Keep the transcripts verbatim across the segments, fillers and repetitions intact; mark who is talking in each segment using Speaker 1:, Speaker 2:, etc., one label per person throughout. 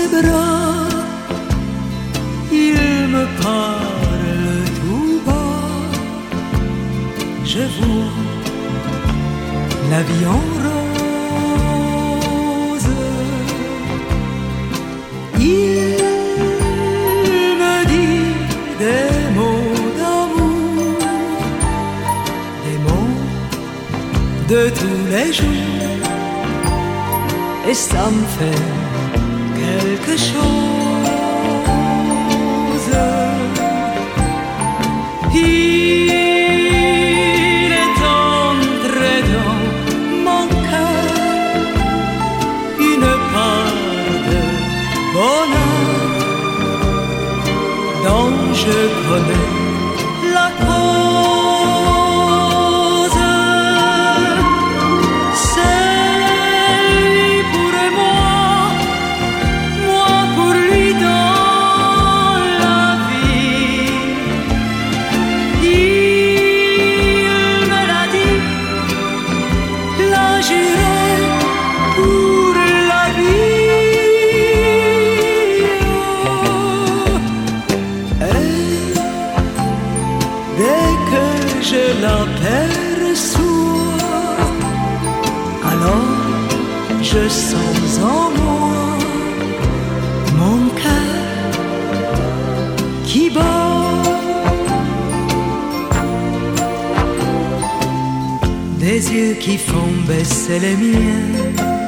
Speaker 1: ses bras, il me parle tout bas. Je vois la vie en rose. Il me dit des mots d'amour, des mots de tous les jours, et ça me fait quelque chose. Il est entré dans mon cœur une part de bonheur dont je connais la cause. C'est lui pour moi, moi pour lui dans la vie. Il me l'a dit, l'a juré pour la vie. Et dès que je l'aperçois, alors je sens en moi mon cœur qui bat. Des yeux qui font baisser les miens,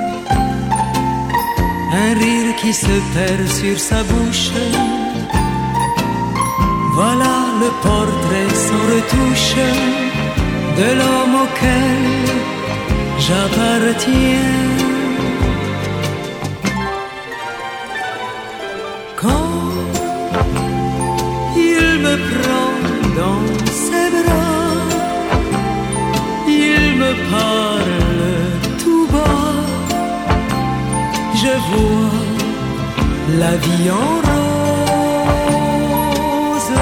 Speaker 1: un rire qui se perd sur sa bouche. Voilà le portrait sans retouche de l'homme auquel j'appartiens. Quand il me prend dans ses bras, il me parle tout bas, je vois la vie en rose.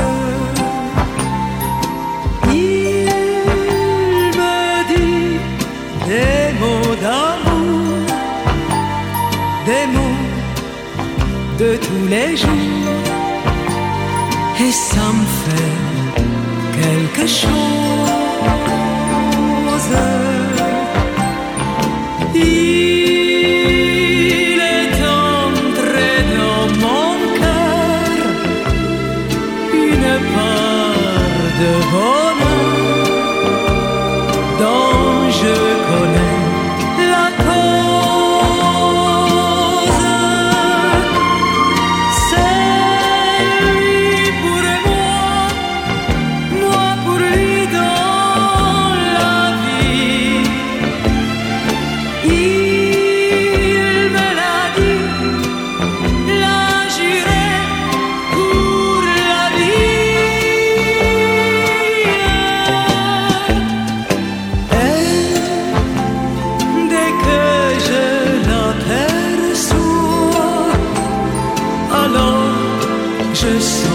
Speaker 1: Il me dit des mots d'amour, des mots de tous les jours, et ça me fait quelque chose. Il est entré dans mon cœur une part de bonheur dont je connais la cause. C'est lui pour moi, moi pour lui dans la vie. Il me l'a dit, l'a juré pour la vie. Et dès que je l'aperçois, alors je sais